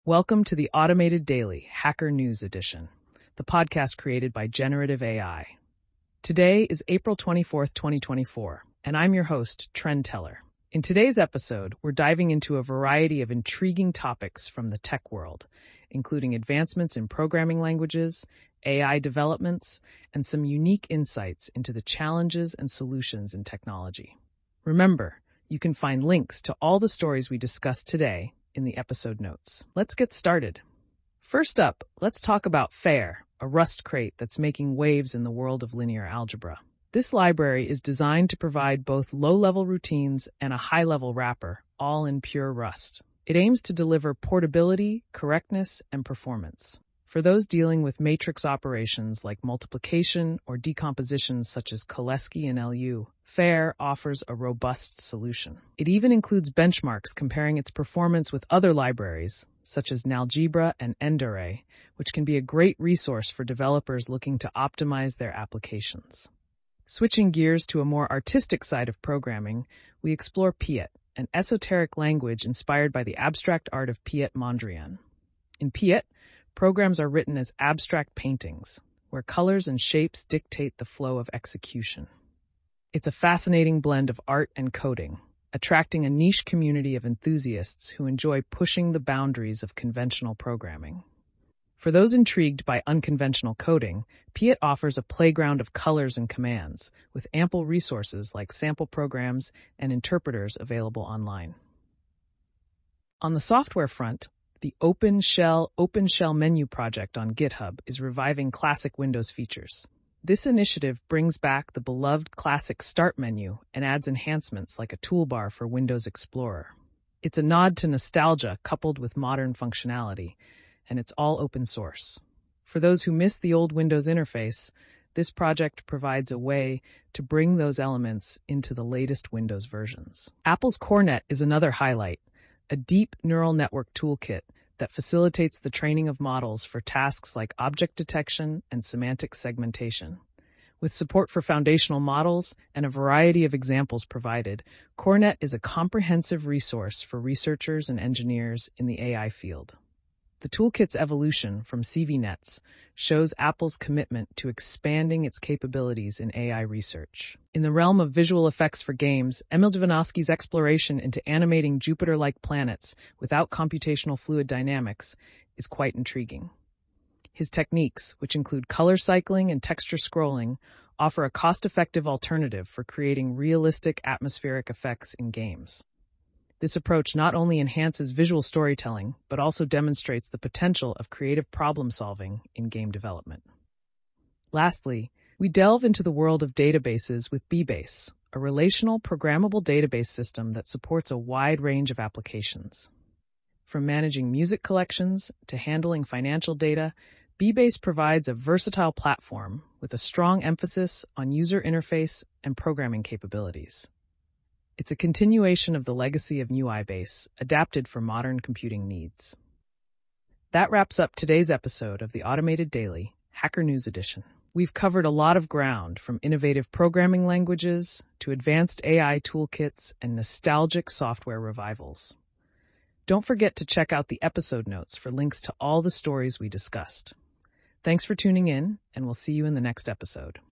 Welcome to the Automated Daily Hacker News Edition, the podcast created by Generative AI. Today is April 24th, 2024, and I'm your host, Trend Teller. In today's episode, we're diving into a variety of intriguing topics from the tech world, including advancements in programming languages, AI developments, and some unique insights into the challenges and solutions in technology. Remember, you can find links to all the stories we discussed today in the episode notes. Let's get started. First up, let's talk about FAIR, a Rust crate that's making waves in the world of linear algebra. This library is designed to provide both low-level routines and a high-level wrapper, all in pure Rust. It aims to deliver portability, correctness, and performance. For those dealing with matrix operations like multiplication or decompositions such as Cholesky and LU, FAIR offers a robust solution. It even includes benchmarks comparing its performance with other libraries, such as Nalgebra and Endarray, which can be a great resource for developers looking to optimize their applications. Switching gears to a more artistic side of programming, we explore Piet, an esoteric language inspired by the abstract art of Piet Mondrian. In Piet, programs are written as abstract paintings, where colors and shapes dictate the flow of execution. It's a fascinating blend of art and coding, attracting a niche community of enthusiasts who enjoy pushing the boundaries of conventional programming. For those intrigued by unconventional coding, Piet offers a playground of colors and commands, with ample resources like sample programs and interpreters available online. On the software front, the OpenShell menu project on GitHub is reviving classic Windows features. This initiative brings back the beloved classic Start menu and adds enhancements like a toolbar for Windows Explorer. It's a nod to nostalgia coupled with modern functionality, and it's all open source. For those who miss the old Windows interface, this project provides a way to bring those elements into the latest Windows versions. Apple's CoreNet is another highlight, a deep neural network toolkit that facilitates the training of models for tasks like object detection and semantic segmentation. With support for foundational models and a variety of examples provided, CoreNet is a comprehensive resource for researchers and engineers in the AI field. The toolkit's evolution from CVNets shows Apple's commitment to expanding its capabilities in AI research. In the realm of visual effects for games, Emil Jovanovski's exploration into animating Jupiter-like planets without computational fluid dynamics is quite intriguing. His techniques, which include color cycling and texture scrolling, offer a cost-effective alternative for creating realistic atmospheric effects in games. This approach not only enhances visual storytelling, but also demonstrates the potential of creative problem-solving in game development. Lastly, we delve into the world of databases with bbase, a relational programmable database system that supports a wide range of applications. From managing music collections to handling financial data, bbase provides a versatile platform with a strong emphasis on user interface and programming capabilities. It's a continuation of the legacy of MuiBase, adapted for modern computing needs. That wraps up today's episode of the Automated Daily Hacker News Edition. We've covered a lot of ground, from innovative programming languages to advanced AI toolkits and nostalgic software revivals. Don't forget to check out the episode notes for links to all the stories we discussed. Thanks for tuning in, and we'll see you in the next episode.